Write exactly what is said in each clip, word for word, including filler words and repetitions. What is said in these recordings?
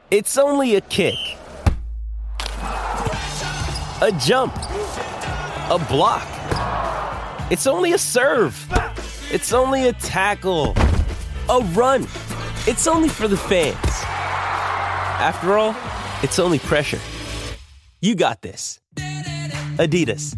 It's only a kick, a jump, a block. It's only a serve. It's only a tackle, a run. It's only for the fans. After all, it's only pressure. You got this. Adidas.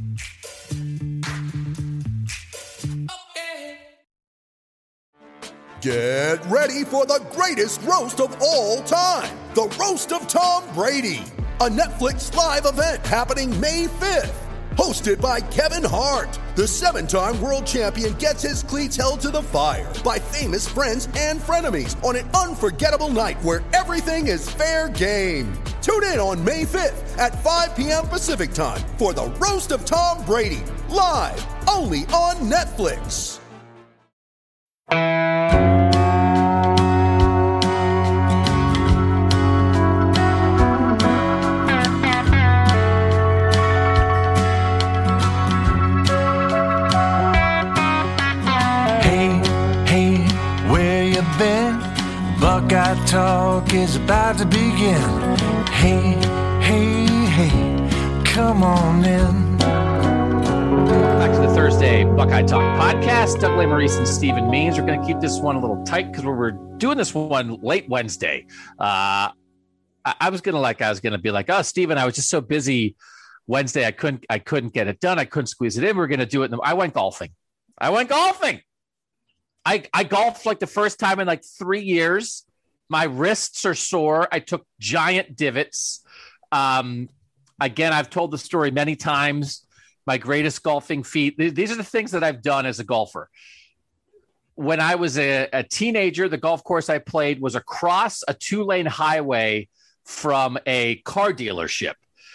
Get ready for the greatest roast of all time. The Roast of Tom Brady. A Netflix live event happening May fifth. Hosted by Kevin Hart. The seven-time world champion gets his cleats held to the fire by famous friends and frenemies on an unforgettable night where everything is fair game. Tune in on May fifth at five p.m. Pacific time for the Roast of Tom Brady. Live only on Netflix. Buckeye Talk is about to begin. Hey, hey, hey, come on in. Back to the Thursday Buckeye Talk podcast. Doug Maurice and Stephen Means. We're going to keep this one a little tight because we were doing this one late Wednesday. Uh, I, I was going to like, I was going to be like, oh, Stephen, I was just so busy Wednesday. I couldn't, I couldn't get it done. I couldn't squeeze it in. We we're going to do it. In the, I went golfing. I went golfing. I, I golfed like the first time in like three years. My wrists are sore. I took giant divots. Um, again, I've told the story many times. My greatest golfing feat. These are the things that I've done as a golfer. When I was a, a teenager, the golf course I played was across a two-lane highway from a car dealership.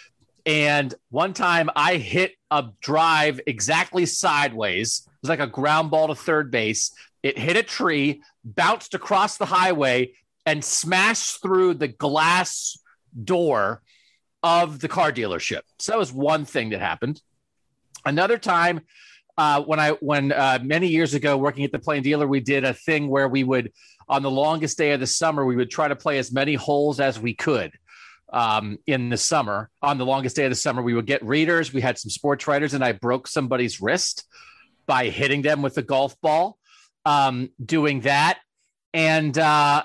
And one time I hit a drive exactly sideways. It was like a ground ball to third base. It hit a tree, bounced across the highway, and smashed through the glass door of the car dealership. So that was one thing that happened. Another time, uh, when I when uh, many years ago working at the Plain Dealer, we did a thing where we would, on the longest day of the summer, we would try to play as many holes as we could um, in the summer. On the longest day of the summer, we would get readers. We had some sports writers, and I broke somebody's wrist by hitting them with a golf ball, um, doing that. And uh,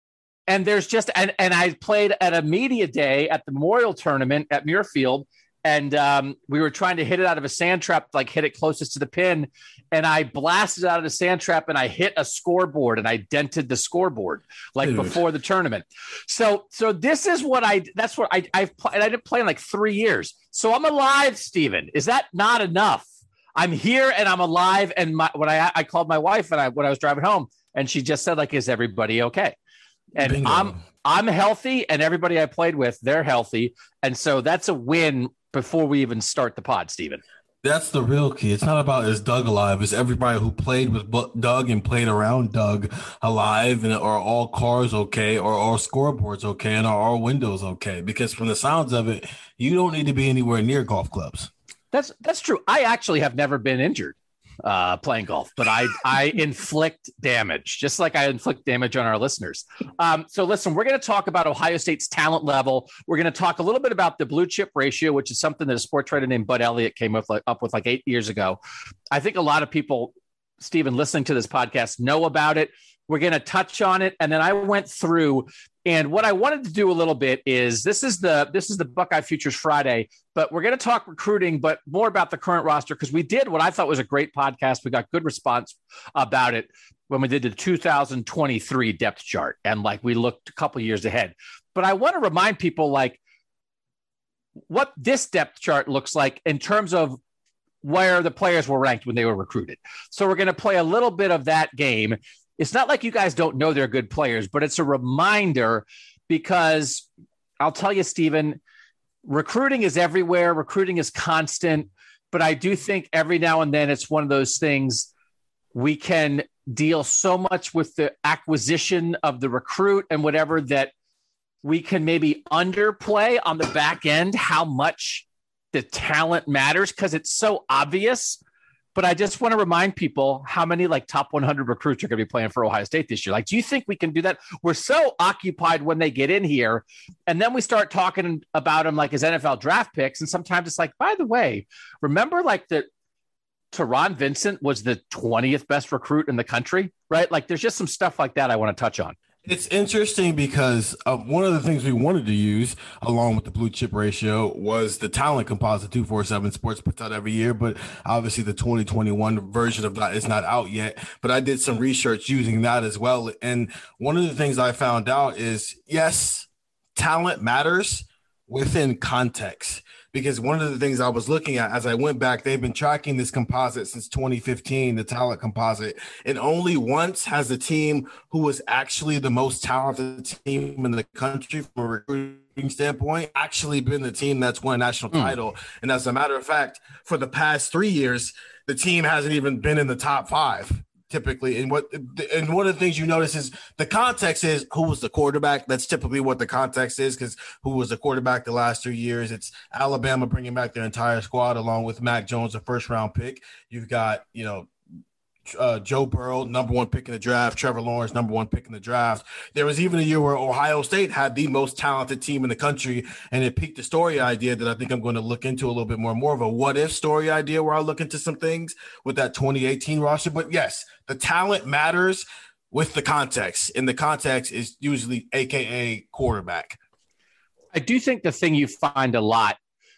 and there's just and and I played at a media day at the Memorial Tournament at Muirfield, and um, we were trying to hit it out of a sand trap, like hit it closest to the pin, and I blasted out of the sand trap and I hit a scoreboard and I dented the scoreboard like Dude. before the tournament. So so this is what I that's what I I've played. I didn't play in like three years. So I'm alive, Stephen. Is that not enough? I'm here and I'm alive. And my, when I I called my wife and I when I was driving home, and she just said, like, is everybody okay? And Bingo. I'm I'm healthy, and everybody I played with, they're healthy. And so that's a win before we even start the pod, Stephen. That's the real key. It's not about is Doug alive. It's everybody who played with Doug and played around Doug alive, and are all cars okay, or all scoreboards okay, and are all windows okay? Because from the sounds of it, you don't need to be anywhere near golf clubs. That's that's true. I actually have never been injured uh, playing golf, but I I inflict damage, just like I inflict damage on our listeners. Um, so listen, we're going to talk about Ohio State's talent level. We're going to talk a little bit about the blue chip ratio, which is something that a sports writer named Bud Elliott came up, like, up with like eight years ago. I think a lot of people, Stephen, listening to this podcast know about it. We're going to touch on it. And then I went through, and what I wanted to do a little bit is this is the this is the Buckeye Futures Friday, but we're going to talk recruiting, but more about the current roster, because we did what I thought was a great podcast. We got good response about it when we did the two thousand twenty-three depth chart, and like we looked a couple years ahead. But I want to remind people like what this depth chart looks like in terms of where the players were ranked when they were recruited. So we're going to play a little bit of that game. It's not like you guys don't know they're good players, but it's a reminder, because I'll tell you, Stephen, recruiting is everywhere. Recruiting is constant, but I do think every now and then it's one of those things we can deal so much with the acquisition of the recruit and whatever that we can maybe underplay on the back end how much the talent matters, because it's so obvious But I just want to remind people how many like top one hundred recruits are going to be playing for Ohio State this year. Like, do you think we can do that? We're so occupied when they get in here. And then we start talking about them like as N F L draft picks. And sometimes it's like, by the way, remember like the Teron Vincent was the twentieth best recruit in the country, right? Like there's just some stuff like that I want to touch on. It's interesting because uh, one of the things we wanted to use along with the blue chip ratio was the talent composite. Two forty-seven Sports puts out every year, but obviously the twenty twenty-one version of that is not out yet. But I did some research using that as well. And one of the things I found out is, yes, talent matters within context. Because one of the things I was looking at as I went back, they've been tracking this composite since twenty fifteen, the talent composite. And only once has the team who was actually the most talented team in the country from a recruiting standpoint actually been the team that's won a national mm. title. And as a matter of fact, for the past three years, the team hasn't even been in the top five. Typically, and what and one of the things you notice is the context is who was the quarterback. That's typically what the context is, because who was the quarterback the last three years? It's Alabama bringing back their entire squad along with Mac Jones, a first round pick. You've got, you know, uh, Joe Burrow, number one pick in the draft. Trevor Lawrence, number one pick in the draft. There was even a year where Ohio State had the most talented team in the country, and it piqued the story idea that I think I'm going to look into a little bit more, more of a what if story idea where I look into some things with that twenty eighteen roster. But yes, the talent matters with the context, and the context is usually A K A quarterback. I do think the thing you find a lot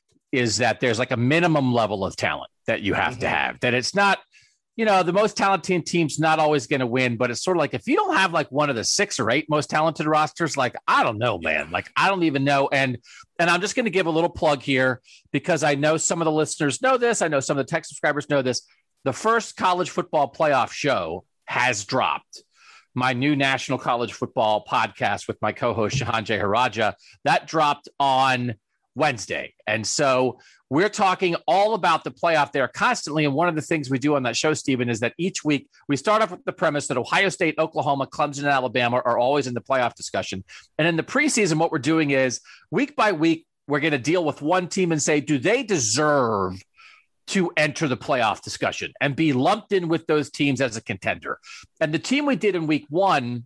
is that there's like a minimum level of talent that you have mm-hmm. to have, that it's not, you know, the most talented team's not always going to win, but it's sort of like if you don't have like one of the six or eight most talented rosters, like, I don't know, man, like, I don't even know. And, and I'm just going to give a little plug here because I know some of the listeners know this. I know some of the tech subscribers know this. The first college football playoff show has dropped. My new national college football podcast with my co-host Shahan Jeharaja, that dropped on Wednesday. And so we're talking all about the playoff there constantly. And one of the things we do on that show, Stephen, is that each week we start off with the premise that Ohio State, Oklahoma, Clemson, and Alabama are always in the playoff discussion. And in the preseason, what we're doing is week by week, we're going to deal with one team and say, do they deserve to enter the playoff discussion and be lumped in with those teams as a contender? And the team we did in week one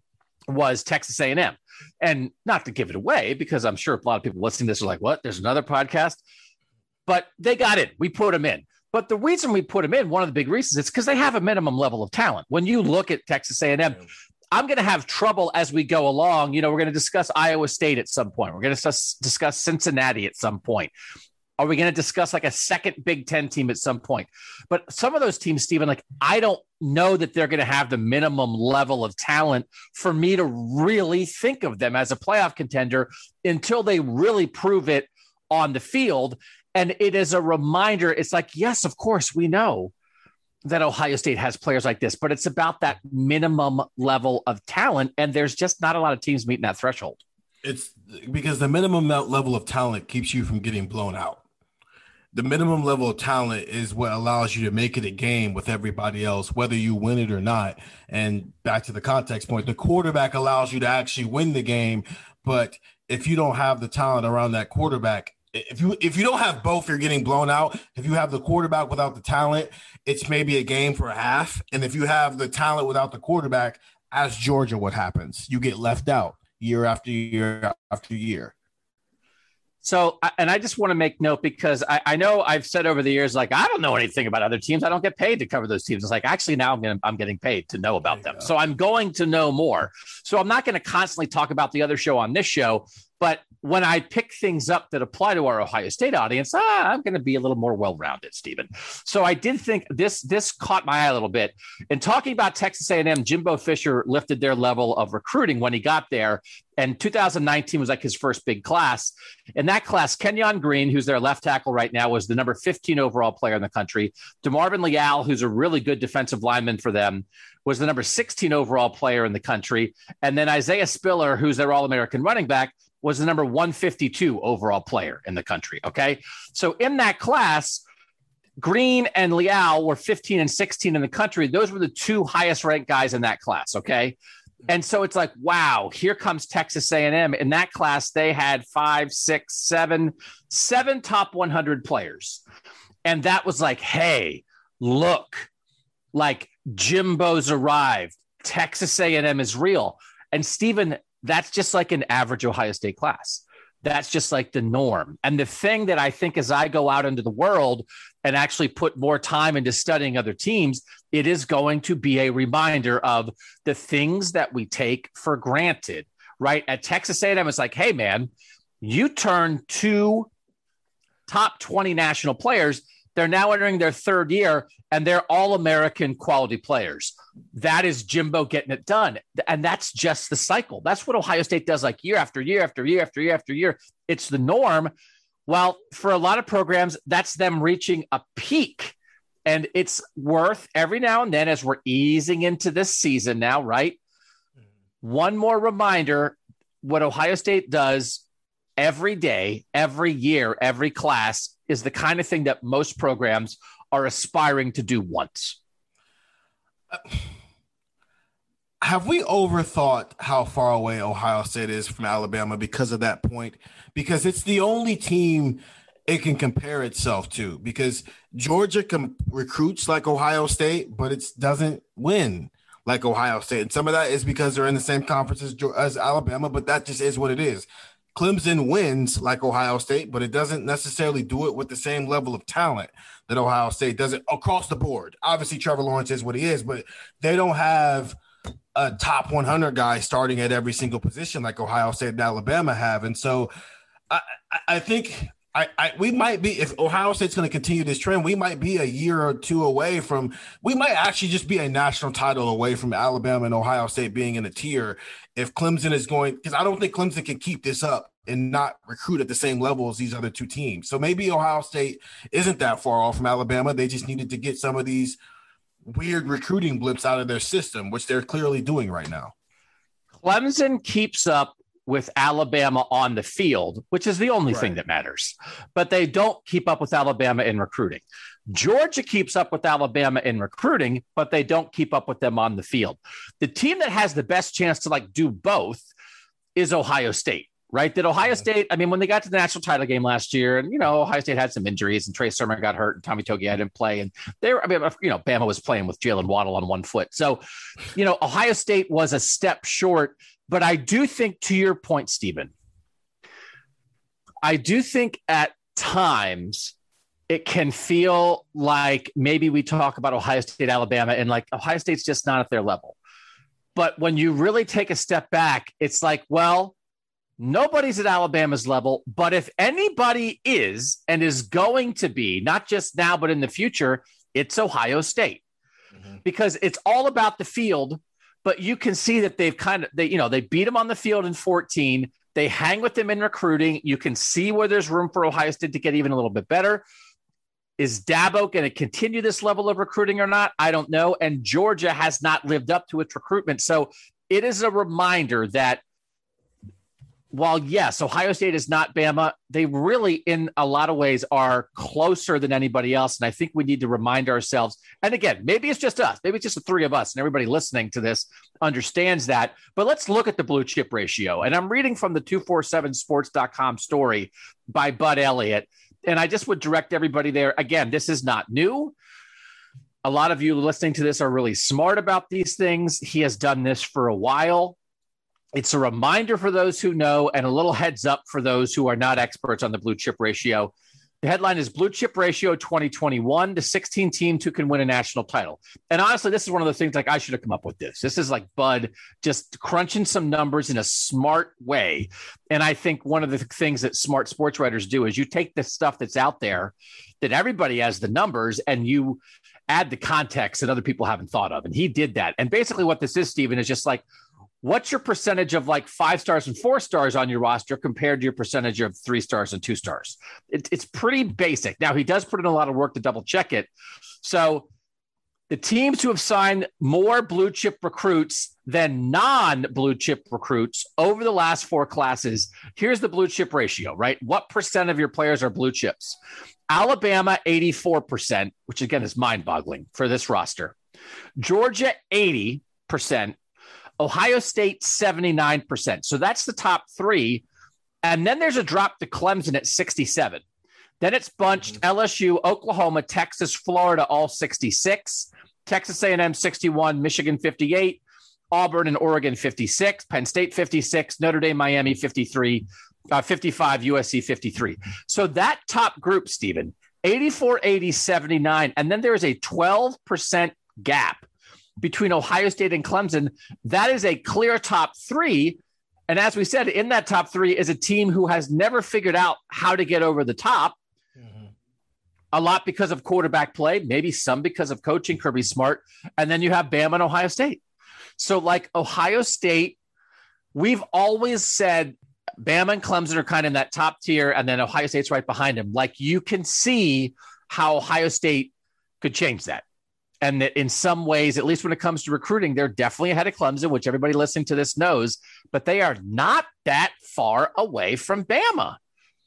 was Texas A and M. And not to give it away, because I'm sure a lot of people listening to this are like, what? There's another podcast? But they got in. We put them in. But the reason we put them in, one of the big reasons, is because they have a minimum level of talent. When you look at Texas A and M, I'm going to have trouble as we go along. You know, we're going to discuss Iowa State at some point. We're going to discuss, discuss Cincinnati at some point. Are we going to discuss like a second Big Ten team at some point? But some of those teams, Stephen, like, I don't know that they're going to have the minimum level of talent for me to really think of them as a playoff contender until they really prove it on the field. And it is a reminder. It's like, yes, of course, we know that Ohio State has players like this, but it's about that minimum level of talent. And there's just not a lot of teams meeting that threshold. It's because the minimum level of talent keeps you from getting blown out. The minimum level of talent is what allows you to make it a game with everybody else, whether you win it or not. And back to the context point, the quarterback allows you to actually win the game. But if you don't have the talent around that quarterback, if you if you don't have both, you're getting blown out. If you have the quarterback without the talent, it's maybe a game for a half. And if you have the talent without the quarterback, ask Georgia what happens. You get left out year after year after year. So, and I just want to make note, because I, I know I've said over the years, like, I don't know anything about other teams. I don't get paid to cover those teams. It's like, actually, now I'm going to, I'm getting paid to know about them. Go. So I'm going to know more. So I'm not going to constantly talk about the other show on this show. But when I pick things up that apply to our Ohio State audience, ah, I'm going to be a little more well-rounded, Stephen. So I did think this this caught my eye a little bit. In talking about Texas A and M, Jimbo Fisher lifted their level of recruiting when he got there. And two thousand nineteen was like his first big class. In that class, Kenyon Green, who's their left tackle right now, was the number fifteen overall player in the country. DeMarvin Leal, who's a really good defensive lineman for them, was the number sixteen overall player in the country. And then Isaiah Spiller, who's their All-American running back, was the number one fifty-two overall player in the country. Okay. So in that class, Green and Leal were fifteen and sixteen in the country. Those were the two highest ranked guys in that class. Okay. And so it's like, wow, here comes Texas A and M. In that class, they had five, six, seven, seven top one hundred players. And that was like, hey, look, like Jimbo's arrived. Texas A and M is real. And Stephen, that's just like an average Ohio State class. That's just like the norm. And the thing that I think as I go out into the world and actually put more time into studying other teams, it is going to be a reminder of the things that we take for granted, right? At Texas A and M, it's like, hey, man, you turn two top twenty national players. They're now entering their third year, and they're all American quality players. That is Jimbo getting it done. And that's just the cycle. That's what Ohio State does, like year after year after year after year after year. It's the norm. Well, for a lot of programs, that's them reaching a peak. And it's worth every now and then, as we're easing into this season now, right? One more reminder, what Ohio State does every day, every year, every class is the kind of thing that most programs are aspiring to do once. Have we overthought how far away Ohio State is from Alabama because of that point? Because it's the only team it can compare itself to, because Georgia can recruits like Ohio State, but it doesn't win like Ohio State. And some of that is because they're in the same conference as, as Alabama, but that just is what it is. Clemson wins like Ohio State, but it doesn't necessarily do it with the same level of talent that Ohio State does it across the board. Obviously, Trevor Lawrence is what he is, but they don't have a top one hundred guy starting at every single position like Ohio State and Alabama have. And so I, I think I, I we might be, if Ohio State's going to continue this trend, we might be a year or two away from, we might actually just be a national title away from Alabama and Ohio State being in a tier. If Clemson is going, because I don't think Clemson can keep this up and not recruit at the same level as these other two teams. So maybe Ohio State isn't that far off from Alabama. They just needed to get some of these weird recruiting blips out of their system, which they're clearly doing right now. Clemson keeps up with Alabama on the field, which is the only right. thing that matters, but they don't keep up with Alabama in recruiting. Georgia keeps up with Alabama in recruiting, but they don't keep up with them on the field. The team that has the best chance to like do both is Ohio State, right? That Ohio State, I mean, when they got to the national title game last year, and, you know, Ohio State had some injuries and Trey Sermon got hurt and Tommy Togiai didn't play. And they were, I mean, you know, Bama was playing with Jalen Waddle on one foot. So, you know, Ohio State was a step short, but I do think, to your point, Stephen, I do think at times it can feel like maybe we talk about Ohio State, Alabama, and like Ohio State's just not at their level. But when you really take a step back, it's like, well, nobody's at Alabama's level, but if anybody is and is going to be, not just now, but in the future, it's Ohio State. Mm-hmm. Because it's all about the field, but you can see that they've kind of, they, you know, they beat them on the field in fourteen. They hang with them in recruiting. You can see where there's room for Ohio State to get even a little bit better. Is Dabo going to continue this level of recruiting or not? I don't know. And Georgia has not lived up to its recruitment. So it is a reminder that while, yes, Ohio State is not Bama, they really, in a lot of ways, are closer than anybody else. And I think we need to remind ourselves. And again, maybe it's just us. Maybe it's just the three of us, and everybody listening to this understands that. But let's look at the blue chip ratio. And I'm reading from the two forty-seven sports dot com story by Bud Elliott. And I just would direct everybody there. Again, this is not new. A lot of you listening to this are really smart about these things. He has done this for a while. It's a reminder for those who know and a little heads up for those who are not experts on the blue chip ratio. The headline is Blue Chip Ratio twenty twenty-one, the sixteen teams who can win a national title. And honestly, this is one of those things like I should have come up with this. This is like Bud just crunching some numbers in a smart way. And I think one of the things that smart sports writers do is you take the stuff that's out there that everybody has the numbers and you add the context that other people haven't thought of. And he did that. And basically what this is, Stephen, is just like, what's your percentage of like five stars and four stars on your roster compared to your percentage of three stars and two stars? It, it's pretty basic. Now, he does put in a lot of work to double check it. So the teams who have signed more blue chip recruits than non-blue chip recruits over the last four classes, here's the blue chip ratio, right? What percent of your players are blue chips? Alabama, eighty-four percent, which again is mind-boggling for this roster. Georgia, eighty percent. Ohio State, seventy-nine percent. So that's the top three. And then there's a drop to Clemson at sixty-seven. Then it's bunched L S U, Oklahoma, Texas, Florida, all sixty-six. Texas A and M sixty-one, Michigan fifty-eight, Auburn and Oregon fifty-six, Penn State fifty-six, Notre Dame, Miami fifty-three, uh, fifty-five, U S C fifty-three. So that top group, Stephen, eighty-four, eighty, seventy-nine, and then there is a twelve percent gap between Ohio State and Clemson. That is a clear top three. And as we said, in that top three is a team who has never figured out how to get over the top. Mm-hmm. A lot because of quarterback play, maybe some because of coaching, Kirby Smart. And then you have Bama and Ohio State. So like Ohio State, we've always said Bama and Clemson are kind of in that top tier, and then Ohio State's right behind them. Like you can see how Ohio State could change that. And that in some ways, at least when it comes to recruiting, they're definitely ahead of Clemson, which everybody listening to this knows, but they are not that far away from Bama.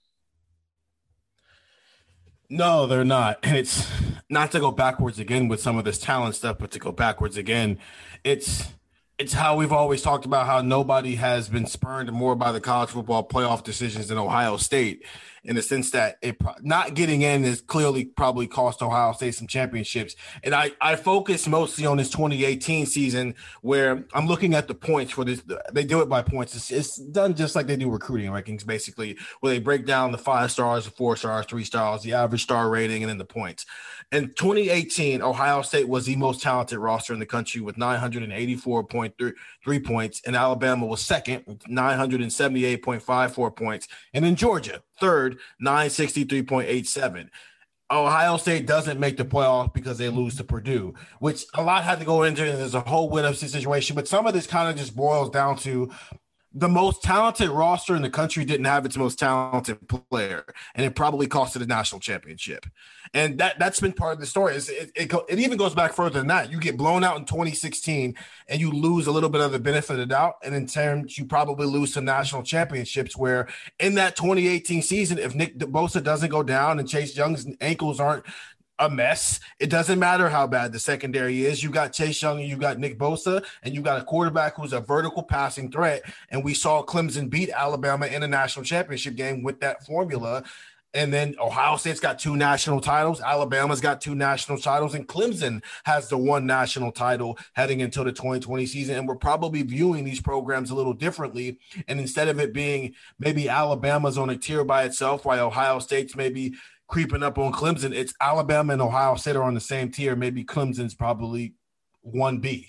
No, they're not. And it's not to go backwards again with some of this talent stuff, but to go backwards again, it's it's how we've always talked about how nobody has been spurned more by the college football playoff decisions than Ohio State, in the sense that it not getting in is clearly probably cost Ohio State some championships. And I, I focus mostly on this twenty eighteen season where I'm looking at the points for this. They do it by points. It's, it's done just like they do recruiting rankings, basically, where they break down the five stars, the four stars, three stars, the average star rating, and then the points. In twenty eighteen, Ohio State was the most talented roster in the country with nine hundred eighty-four point three points, and Alabama was second with nine hundred seventy-eight point five four points, and in Georgia, third, nine sixty-three point eight seven. Ohio State doesn't make the playoff because they lose to Purdue, which a lot had to go into, and there's a whole win-up situation, but some of this kind of just boils down to the most talented roster in the country didn't have its most talented player, and it probably cost it a national championship. And that, that's been part of the story. It, it, it, it even goes back further than that. You get blown out in twenty sixteen, and you lose a little bit of the benefit of the doubt, and in terms, you probably lose some national championships where in that twenty eighteen season, if Nick Bosa doesn't go down and Chase Young's ankles aren't a mess, it doesn't matter how bad the secondary is. You got Chase Young and you got Nick Bosa, and you got a quarterback who's a vertical passing threat. And we saw Clemson beat Alabama in a national championship game with that formula. And then Ohio State's got two national titles. Alabama's got two national titles, and Clemson has the one national title heading into the twenty twenty season. And we're probably viewing these programs a little differently. And instead of it being maybe Alabama's on a tier by itself, while Ohio State's maybe creeping up on Clemson, it's Alabama and Ohio State are on the same tier. Maybe Clemson's probably one B.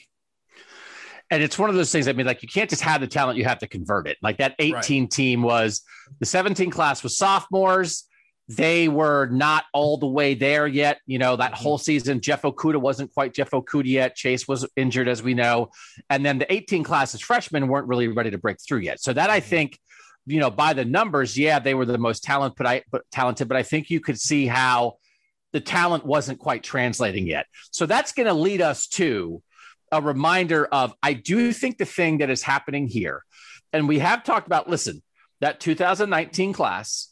And it's one of those things, I mean, like you can't just have the talent, you have to convert it. Like that eighteen right. team was, the seventeen class was sophomores. They were not all the way there yet. You know, that mm-hmm. whole season, Jeff Okudah wasn't quite Jeff Okudah yet. Chase was injured, as we know. And then the eighteen class as freshmen weren't really ready to break through yet. So that I think, you know, by the numbers, yeah, they were the most talent, but I, but talented, but I think you could see how the talent wasn't quite translating yet. So that's going to lead us to a reminder of, I do think the thing that is happening here, and we have talked about, listen, that two thousand nineteen class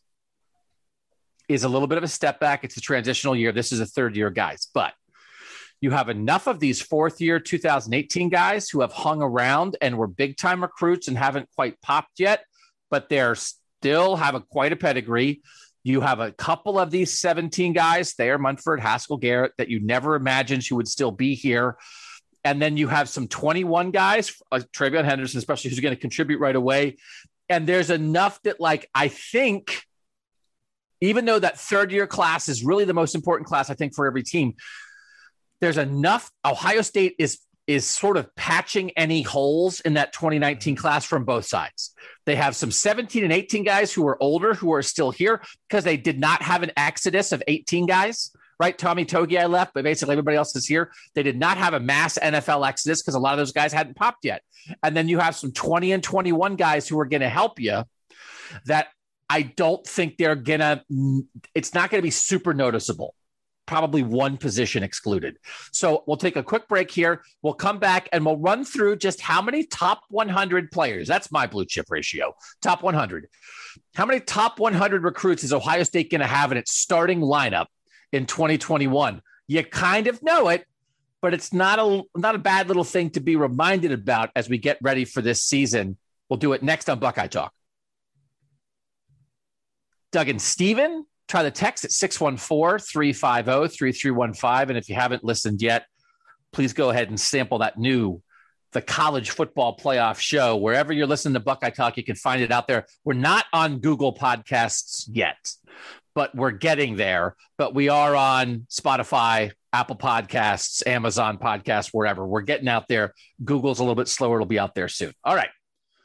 is a little bit of a step back. It's a transitional year. This is a third year guys, but you have enough of these fourth year two thousand eighteen guys who have hung around and were big time recruits and haven't quite popped yet, but they're still have a quite a pedigree. You have a couple of these seventeen guys there, Munford, Haskell, Garrett, that you never imagined who would still be here. And then you have some twenty-one guys, uh, Travion Henderson, especially, who's going to contribute right away. And there's enough that, like, I think, even though that third year class is really the most important class, I think, for every team, there's enough. Ohio State is is sort of patching any holes in that twenty nineteen class from both sides. They have some seventeen and eighteen guys who are older, who are still here because they did not have an exodus of eighteen guys, right? Tommy Togiai left, but basically everybody else is here. They did not have a mass N F L exodus because a lot of those guys hadn't popped yet. And then you have some twenty and twenty-one guys who are going to help you that I don't think they're going to, it's not going to be super noticeable. Probably one position excluded. So we'll take a quick break here. We'll come back and we'll run through just how many top one hundred players. That's my blue chip ratio. Top one hundred. How many top one hundred recruits is Ohio State going to have in its starting lineup in twenty twenty-one? You kind of know it, but it's not a, not a bad little thing to be reminded about as we get ready for this season. We'll do it next on Buckeye Talk. Doug and Steven try the text at six one four, three five zero, three three one five. And if you haven't listened yet, please go ahead and sample that new The College Football Playoff Show. Wherever you're listening to Buckeye Talk, you can find it out there. We're not on Google Podcasts yet, but we're getting there. But we are on Spotify, Apple Podcasts, Amazon Podcasts, wherever. We're getting out there. Google's a little bit slower. It'll be out there soon. All right.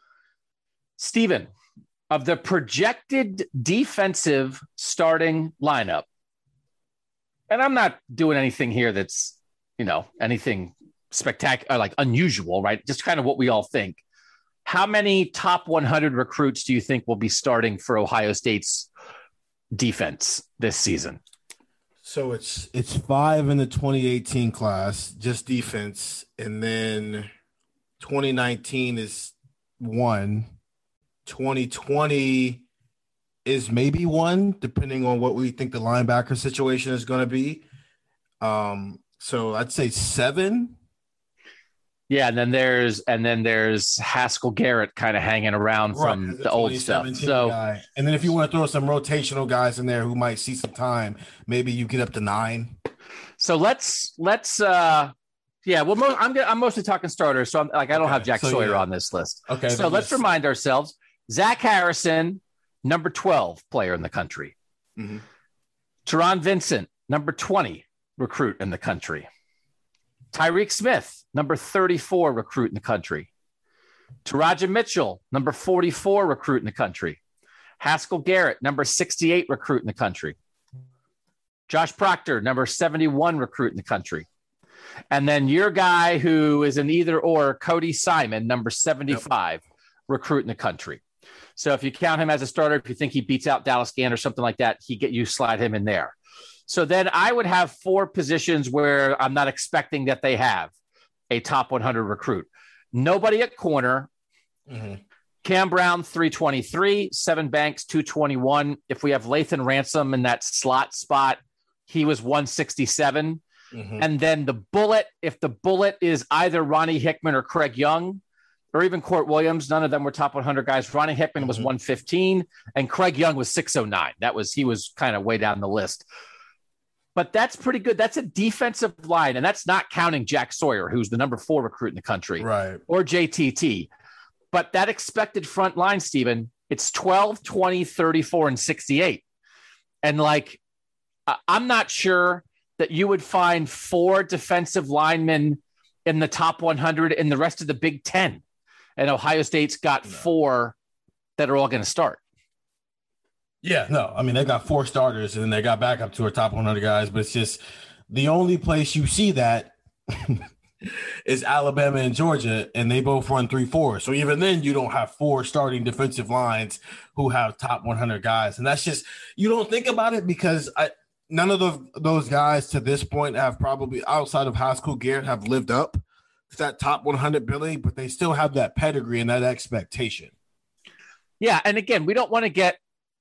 Stephen, of the projected defensive starting lineup, and I'm not doing anything here that's, you know, anything spectacular, like unusual, right? Just kind of what we all think. How many top one hundred recruits do you think will be starting for Ohio State's defense this season? So it's it's five in the twenty eighteen class, just defense, and then twenty nineteen is one. twenty twenty is maybe one, depending on what we think the linebacker situation is going to be. Um, so I'd say seven. Yeah, and then there's and then there's Haskell Garrett kind of hanging around right, from the old stuff. So, guy. And then if you want to throw some rotational guys in there who might see some time, maybe you get up to nine. So let's let's uh, yeah. Well, mo- I'm I'm mostly talking starters, so I'm like I don't okay. have Jack so, Sawyer yeah. on this list. Okay. So let's just... remind ourselves: Zach Harrison, number twelve player in the country. Mm-hmm. Teron Vincent, number twenty recruit in the country. Tyreek Smith, number thirty-four recruit in the country. Taraja Mitchell, number forty-four recruit in the country. Haskell Garrett, number sixty-eight recruit in the country. Josh Proctor, number seventy-one recruit in the country. And then your guy who is an either or, Cody Simon, number seventy-five yep. recruit in the country. So if you count him as a starter, if you think he beats out Dallas Gann or something like that, he get you slide him in there. So then I would have four positions where I'm not expecting that they have a top one hundred recruit. Nobody at corner. Mm-hmm. Cam Brown, three twenty-three, Seven Banks, two twenty-one. If we have Lathan Ransom in that slot spot, he was one sixty-seven. Mm-hmm. And then the bullet, if the bullet is either Ronnie Hickman or Craig Young, or even Court Williams, none of them were top one hundred guys. Ronnie Hickman mm-hmm. was one fifteen, and Craig Young was six oh nine. That was, he was kind of way down the list. But that's pretty good. That's a defensive line, and that's not counting Jack Sawyer, who's the number four recruit in the country, right? Or J T T. But that expected front line, Stephen, it's twelve, twenty, thirty-four, and sixty-eight. And, like, I'm not sure that you would find four defensive linemen in the top one hundred in the rest of the Big Ten. And Ohio State's got no. four that are all going to start. Yeah, no, I mean, they got four starters and then they got back up to our top one hundred guys, but it's just the only place you see that is Alabama and Georgia, and they both run three four. So even then, you don't have four starting defensive lines who have top one hundred guys. And that's just, you don't think about it because I, none of the, those guys to this point have probably, outside of Haskell Garrett, have lived up to that top one hundred billing, but they still have that pedigree and that expectation. Yeah, and again, we don't want to get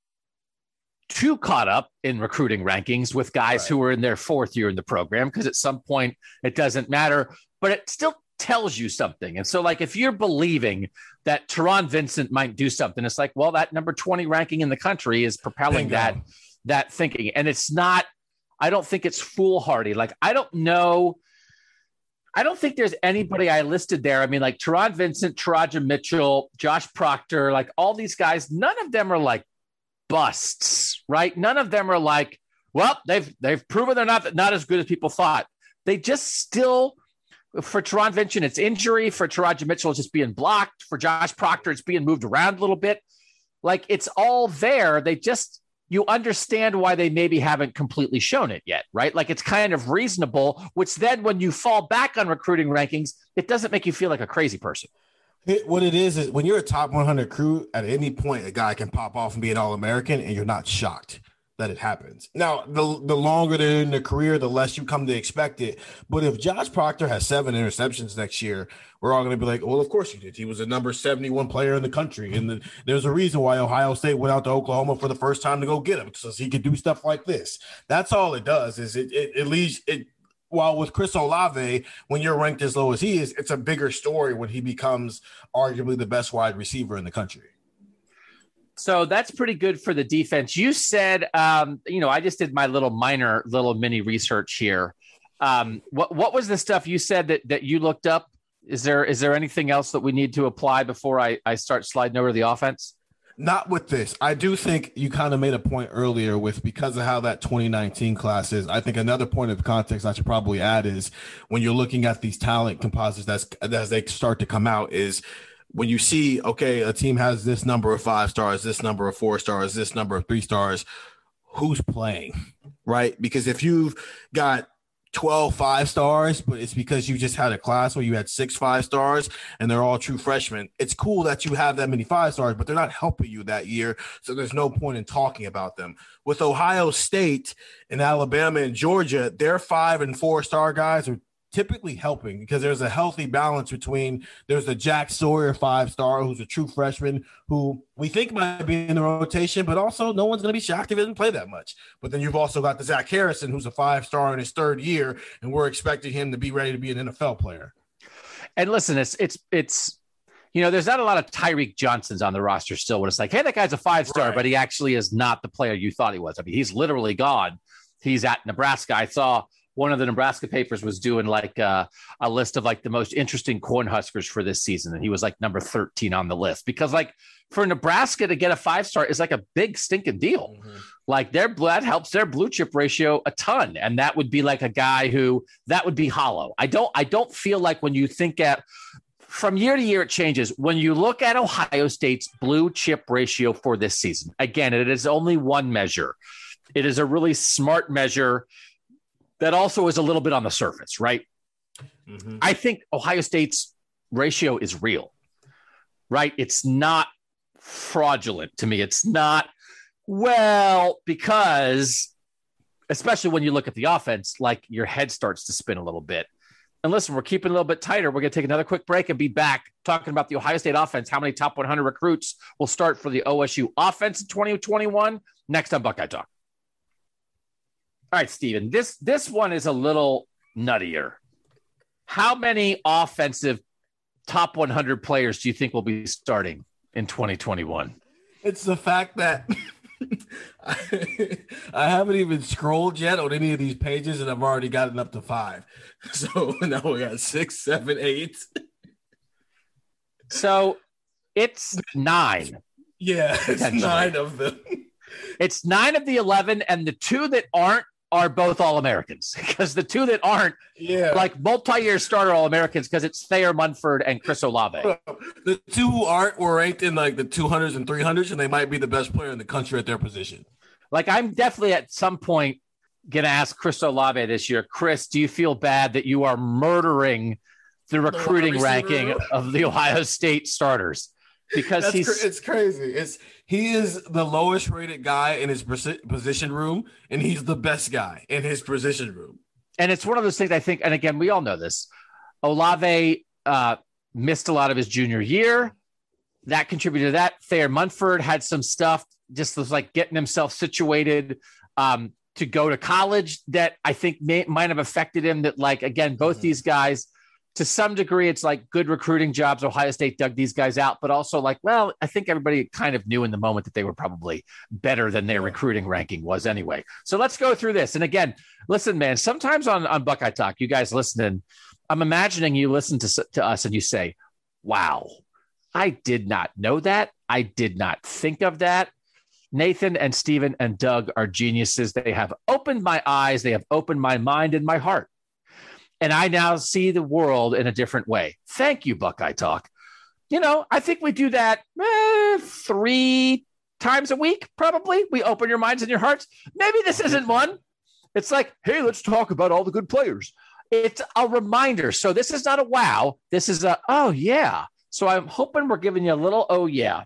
too caught up in recruiting rankings with guys right. who are in their fourth year in the program, because at some point it doesn't matter, but it still tells you something. And so, like, if you're believing that Teron Vincent might do something, it's like, well, that number twenty ranking in the country is propelling Bingo. that that thinking. And it's not, I don't think it's foolhardy. Like, I don't know. I don't think there's anybody I listed there. I mean, like Teron Vincent, Taraja Mitchell, Josh Proctor, like all these guys, none of them are like busts, right? None of them are like, well, they've they've proven they're not not as good as people thought. They just still, for Teron Vincent, it's injury. For Taraja Mitchell, it's just being blocked. For Josh Proctor, it's being moved around a little bit. Like, it's all there. They just, you understand why they maybe haven't completely shown it yet, right? Like, it's kind of reasonable, which then when you fall back on recruiting rankings, it doesn't make you feel like a crazy person. It, what it is is when you're a top one hundred crew, at any point a guy can pop off and be an All-American, and you're not shocked that it happens. Now, the the longer they're in their career, the less you come to expect it. But if Josh Proctor has seven interceptions next year, we're all going to be like, well, of course he did. He was a number seventy-one player in the country. And the, there's a reason why Ohio State went out to Oklahoma for the first time to go get him, because he could do stuff like this. That's all it does, is it, it, it leaves it. While with Chris Olave, when you're ranked as low as he is, it's a bigger story when he becomes arguably the best wide receiver in the country. So that's pretty good for the defense. You said, um, you know, I just did my little minor, little mini research here. Um, what what was the stuff you said that that you looked up? Is there is there anything else that we need to apply before I, I start sliding over to the offense? Not with this. I do think you kind of made a point earlier with because of how that twenty nineteen class is. I think another point of context I should probably add is when you're looking at these talent composites that's, as they start to come out is when you see, okay, a team has this number of five stars, this number of four stars, this number of three stars, who's playing, right? Because if you've got twelve five stars, but it's because you just had a class where you had six five stars and they're all true freshmen. It's cool that you have that many five stars, but they're not helping you that year. So there's no point in talking about them. With Ohio State and Alabama and Georgia, their five and four star guys are typically helping because there's a healthy balance between there's a Jack Sawyer five star who's a true freshman who we think might be in the rotation, but also no one's going to be shocked if he doesn't play that much. But then you've also got the Zach Harrison who's a five star in his third year, and we're expecting him to be ready to be an N F L player. And listen, it's it's it's you know, there's not a lot of Tyreek Johnsons on the roster still when it's like, hey, that guy's a five star, Right. but he actually is not the player you thought he was. I mean, he's literally gone. He's at Nebraska. I saw one of the Nebraska papers was doing like uh, a list of like the most interesting Cornhuskers for this season. And he was like number thirteen on the list because like for Nebraska to get a five-star is like a big stinking deal. Mm-hmm. Like their that helps their blue chip ratio a ton. And that would be like a guy who that would be hollow. I don't, I don't feel like when you think at from year to year, it changes. When you look at Ohio State's blue chip ratio for this season, again, it is only one measure. It is a really smart measure that also is a little bit on the surface, right? Mm-hmm. I think Ohio State's ratio is real, right? It's not fraudulent to me. It's not, well, because especially when you look at the offense, like your head starts to spin a little bit. And listen, we're keeping a little bit tighter. We're going to take another quick break and be back talking about the Ohio State offense. How many top one hundred recruits will start for the O S U offense in twenty twenty-one? Next on Buckeye Talk. All right, Steven, this this one is a little nuttier. How many offensive top one hundred players do you think will be starting in twenty twenty-one? It's the fact that I, I haven't even scrolled yet on any of these pages, and I've already gotten up to five. So now we got six, seven, eight. So it's nine. Yeah, it's nine of them. It's nine of the eleven, and the two that aren't are both All-Americans because the two that aren't yeah. like multi-year starter All-Americans because it's Thayer Munford and Chris Olave. The two who aren't were ranked in like the two hundreds and three hundreds, and they might be the best player in the country at their position. Like I'm definitely at some point going to ask Chris Olave this year, Chris, do you feel bad that you are murdering the recruiting the ranking of the Ohio State starters? Because That's he's cr- it's crazy. It's he is the lowest rated guy in his position room, and he's the best guy in his position room. And it's one of those things I think, and again, we all know this. Olave uh, missed a lot of his junior year. That contributed to that. Thayer Munford had some stuff, just was like getting himself situated um, to go to college that I think may, might have affected him. That like, again, both mm-hmm. these guys, to some degree, it's like good recruiting jobs. Ohio State dug these guys out, but also like, well, I think everybody kind of knew in the moment that they were probably better than their recruiting ranking was anyway. So let's go through this. And again, listen, man, sometimes on, on Buckeye Talk, you guys listening, I'm imagining you listen to, to us and you say, wow, I did not know that. I did not think of that. Nathan and Steven and Doug are geniuses. They have opened my eyes. They have opened my mind and my heart. And I now see the world in a different way. Thank you, Buckeye Talk. You know, I think we do that eh, three times a week, probably. We open your minds and your hearts. Maybe this isn't one. It's like, hey, let's talk about all the good players. It's a reminder. So this is not a wow. This is a, oh, yeah. So I'm hoping we're giving you a little, oh, yeah.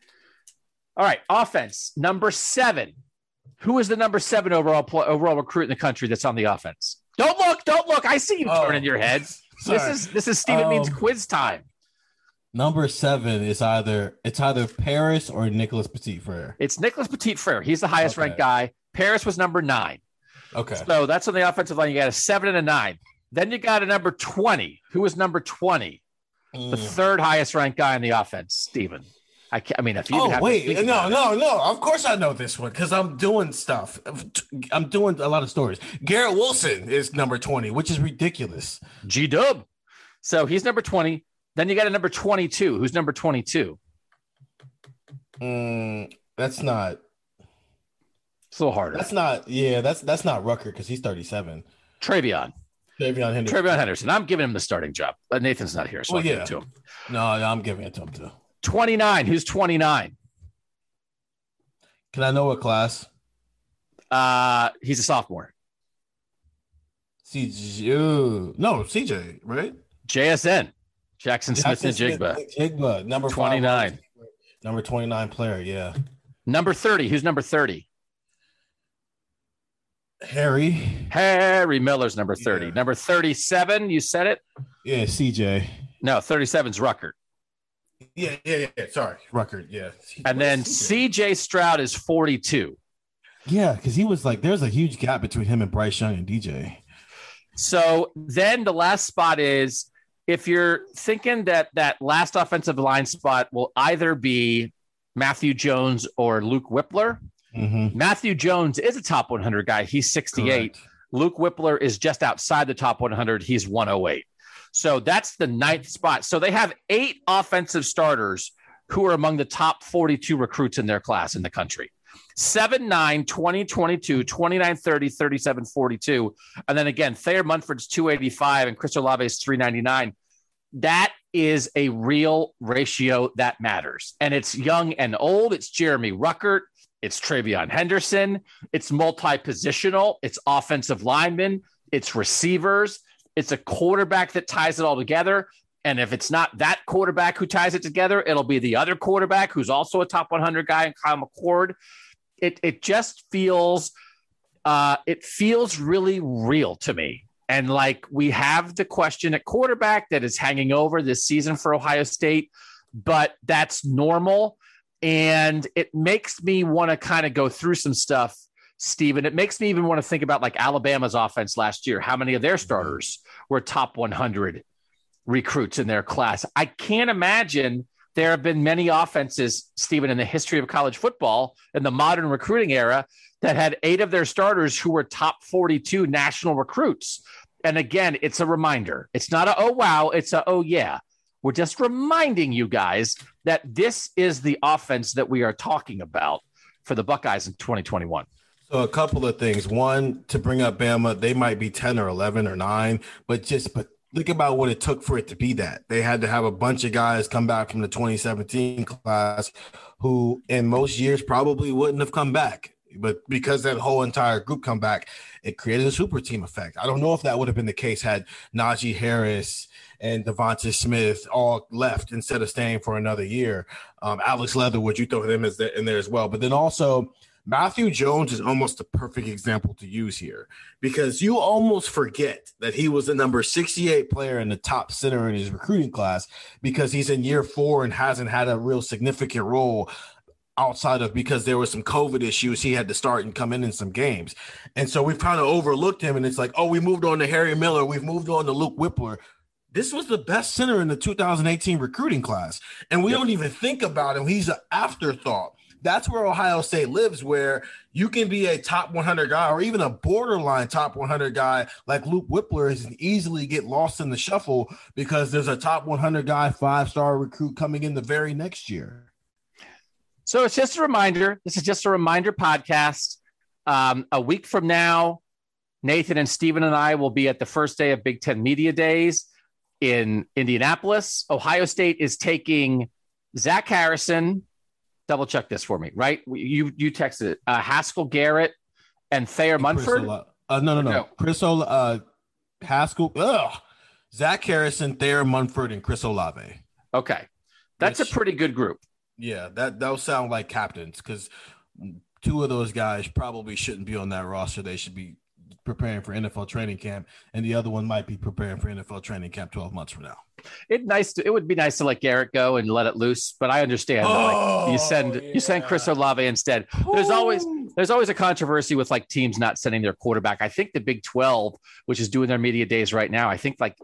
All right, offense, number seven. Who is the number seven overall overall recruit in the country that's on the offense? Don't look, don't look. I see you oh, turning your head. Sorry. This is this is Steven um, Means quiz time. Number seven is either it's either Paris or Nicholas Petit-Frere. It's Nicholas Petit-Frere. He's the highest okay. ranked guy. Paris was number nine. Okay. So that's on the offensive line. You got a seven and a nine. Then you got a number twenty. Who was number twenty? Mm. The third highest ranked guy on the offense, Steven. I, can't, I mean, if you oh have wait, to no, about no, it. no. Of course I know this one because I'm doing stuff. I'm doing a lot of stories. Garrett Wilson is number twenty, which is ridiculous. G Dub. So he's number twenty. Then you got a number twenty-two. Who's number twenty-two? Mm, that's not. It's a little harder. That's not. Yeah, that's that's not Rucker because he's thirty-seven. Travion. Travion Henderson. Travion Henderson. I'm giving him the starting job. But Nathan's not here, so well, I'll yeah. give it to him. No, I'm giving it to him too. twenty-nine. Who's twenty-nine? Can I know what class? Uh, he's a sophomore. C J. Ooh. No, C J, right? J S N. Jackson Smith and Jackson Jigba. Smith, Jigba, number twenty-nine. Five, number twenty-nine player, yeah. Number thirty. Who's number thirty? Harry. Harry Miller's number thirty. Yeah. Number thirty-seven, you said it? Yeah, C J. No, thirty-seven's Ruckert. Yeah, yeah, yeah. Sorry. Rucker, yeah. And then C J Stroud is forty-two. Yeah, because he was like, there's a huge gap between him and Bryce Young and D J. So then the last spot is, if you're thinking that that last offensive line spot will either be Matthew Jones or Luke Whippler, Mm-hmm. Matthew Jones is a top one hundred guy. He's sixty-eight. Correct. Luke Whippler is just outside the top one hundred. He's one oh eight. So that's the ninth spot. So they have eight offensive starters who are among the top forty-two recruits in their class in the country. seven, nine, twenty, twenty-two, twenty-nine, thirty, thirty-seven, forty-two. And then again, Thayer Munford's two eighty-five and Chris Olave is three ninety-nine. That is a real ratio that matters. And it's young and old. It's Jeremy Ruckert. It's Travion Henderson. It's multi-positional. It's offensive linemen. It's receivers. It's a quarterback that ties it all together. And if it's not that quarterback who ties it together, it'll be the other quarterback who's also a top one hundred guy, Kyle McCord. It it just feels uh, it feels really real to me. And like we have the question at quarterback that is hanging over this season for Ohio State, but that's normal. And it makes me want to kind of go through some stuff, Steven. It makes me even want to think about like Alabama's offense last year. How many of their starters were top one hundred recruits in their class? I can't imagine there have been many offenses, Steven, in the history of college football in the modern recruiting era that had eight of their starters who were top forty-two national recruits. And again, it's a reminder. It's not a, oh, wow. It's a, oh, yeah. We're just reminding you guys that this is the offense that we are talking about for the Buckeyes in twenty twenty-one. So a couple of things. One, to bring up Bama, they might be ten or eleven or nine, but just but think about what it took for it to be that. They had to have a bunch of guys come back from the twenty seventeen class who in most years probably wouldn't have come back. But because that whole entire group come back, it created a super team effect. I don't know if that would have been the case had Najee Harris and Devonta Smith all left instead of staying for another year. Um, Alex Leatherwood, you throw him as in there as well. But then also Matthew Jones is almost the perfect example to use here because you almost forget that he was the number sixty-eight player and the top center in his recruiting class because he's in year four and hasn't had a real significant role outside of because there were some COVID issues. He had to start and come in in some games. And so we've kind of overlooked him and it's like, oh, we moved on to Harry Miller. We've moved on to Luke Whippler. This was the best center in the two thousand eighteen recruiting class. And we yep. don't even think about him. He's an afterthought. That's where Ohio State lives, where you can be a top one hundred guy or even a borderline top one hundred guy like Luke Whippler and easily get lost in the shuffle because there's a top one hundred guy, five-star recruit coming in the very next year. So it's just a reminder. This is just a reminder podcast. Um, a week from now, Nathan and Steven and I will be at the first day of Big Ten Media Days in Indianapolis. Ohio State is taking Zach Harrison. Double check this for me, right? You you texted it. Uh, Haskell Garrett and Thayer and Munford. Uh, no, no, no. no. Chris Ola, uh, Haskell, ugh. Zach Harrison, Thayer Munford, and Chris Olave. Okay. That's Which, a pretty good group. Yeah, that that'll sound like captains because two of those guys probably shouldn't be on that roster. They should be preparing for N F L training camp, and the other one might be preparing for N F L training camp twelve months from now. It nice to, it would be nice to let Garrett go and let it loose, but I understand oh, like you send yeah. you send Chris Olave instead. There's always there's always a controversy with like teams not sending their quarterback. I think the Big twelve, which is doing their media days right now, I think like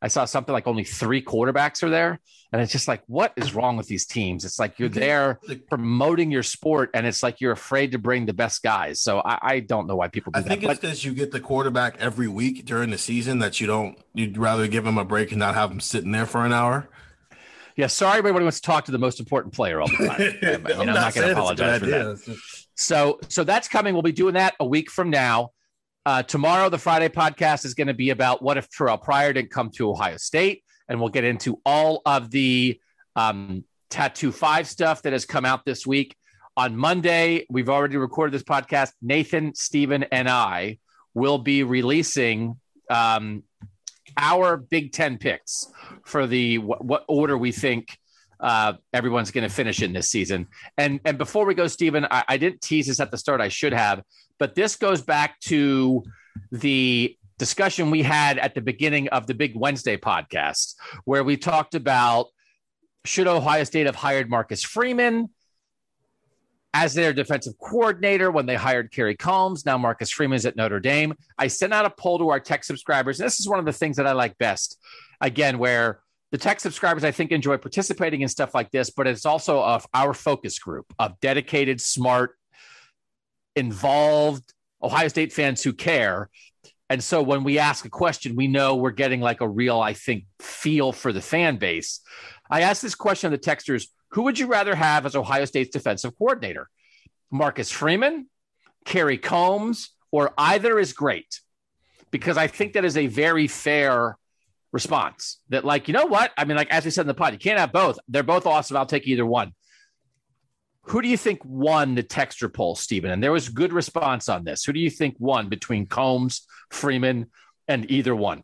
I saw something like only three quarterbacks are there. And it's just like, what is wrong with these teams? It's like you're there promoting your sport, and it's like you're afraid to bring the best guys. So I, I don't know why people do I that. think it's because you get the quarterback every week during the season that you don't, you'd rather give him a break and not have him sitting there for an hour. Yeah, sorry, everybody wants to talk to the most important player all the time. I mean, I'm, I'm not, not going to apologize for that. Just... So, so that's coming. We'll be doing that a week from now. Uh, tomorrow, the Friday podcast is going to be about what if Terrell Pryor didn't come to Ohio State, and we'll get into all of the um, Tattoo Five stuff that has come out this week. On Monday, we've already recorded this podcast. Nathan, Steven, and I will be releasing um, our Big Ten picks for the what, what order we think uh, everyone's going to finish in this season. And and before we go, Steven, I, I didn't tease this at the start. I should have. But this goes back to the discussion we had at the beginning of the Big Wednesday podcast, where we talked about should Ohio State have hired Marcus Freeman as their defensive coordinator when they hired Kerry Combs. Now Marcus Freeman is at Notre Dame. I sent out a poll to our tech subscribers. And this is one of the things that I like best, again, where the tech subscribers, I think, enjoy participating in stuff like this, but it's also of our focus group of dedicated, smart, involved Ohio State fans who care. And so when we ask a question, we know we're getting like a real, I think, feel for the fan base. I asked this question of the texters: who would you rather have as Ohio State's defensive coordinator? Marcus Freeman, Kerry Combs, or either is great? Because I think that is a very fair response. That, like, you know what? I mean, like, as we said in the pod, you can't have both. They're both awesome. I'll take either one. Who do you think won the texture poll, Steven? And there was good response on this. Who do you think won between Combs, Freeman, and either one?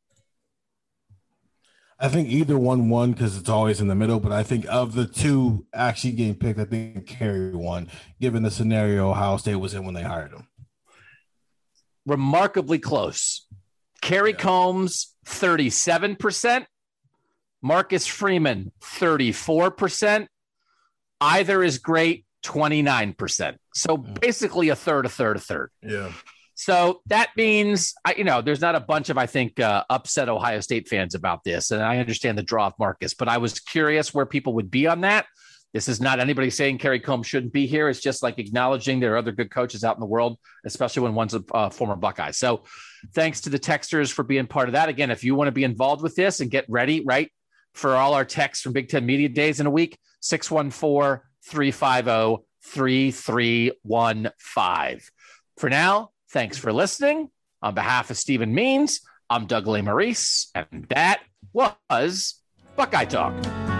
I think either one won because it's always in the middle. But I think of the two actually getting picked, I think Kerry won, given the scenario Ohio State was in when they hired him. Remarkably close. Kerry yeah. Combs, thirty-seven percent. Marcus Freeman, thirty-four percent. Either is great, twenty-nine percent. So basically a third, a third, a third. Yeah. So that means, I, you know, there's not a bunch of, I think, uh, upset Ohio State fans about this. And I understand the draw of Marcus, but I was curious where people would be on that. This is not anybody saying Kerry Combs shouldn't be here. It's just like acknowledging there are other good coaches out in the world, especially when one's a uh, former Buckeye. So thanks to the texters for being part of that. Again, if you want to be involved with this and get ready, right, for all our texts from Big Ten Media Days in a week, six one four, three five zero, three three one five. For now, thanks for listening. On behalf of Steven Means, I'm Doug Lesmerises, and that was Buckeye Talk.